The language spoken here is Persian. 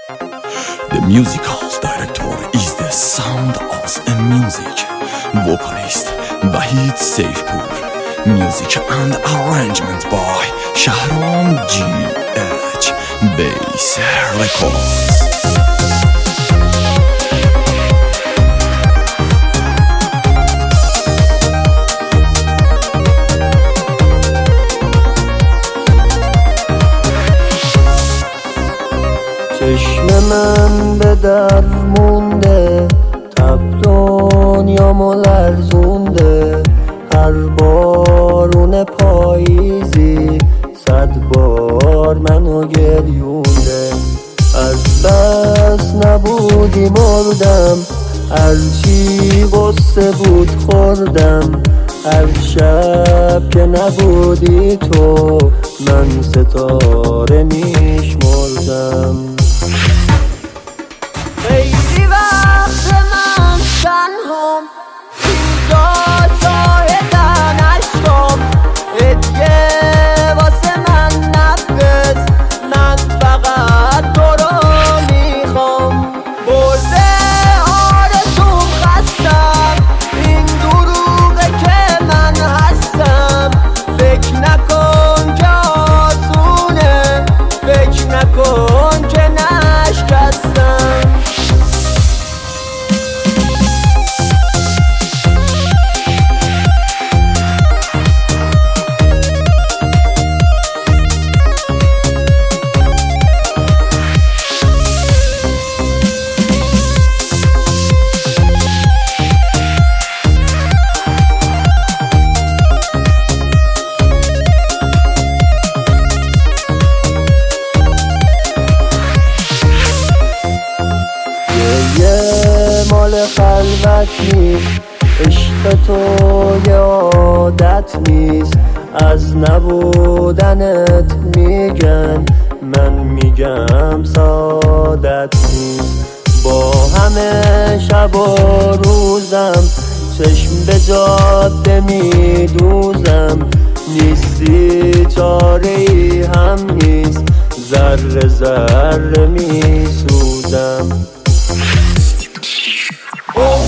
The musical director is the sound of a music. Vocalist Vahid Saifpour. Music and arrangement by Shahram GH. Bass Records. چشم من به در مونده، تب دنیامو لرزونده. هر بارون پاییزی 100 بار منو گریونده. از بس نبودی مردم، هرچی غصه بود خوردم. هر شب که نبودی تو، من ستاره میشمردم. خیلی وقت من تنهام، اینجا شاهدن عشقام. هدیه واسه من نفرست، من فقط تو رو میخوام. برده آرزوم خستم، این دروغه که من هستم. فکر نکن که آسونه، فکر نکن که نشکستم. مال خلوت نیست، عشق تو یه عادت نیست. از نبودنت میگن، من میگم سعادت نیست. با همه شب و روزم، چشم به جاده میدوزم. نیستی چاره ای هم نیست، ذره ذره میسوزم.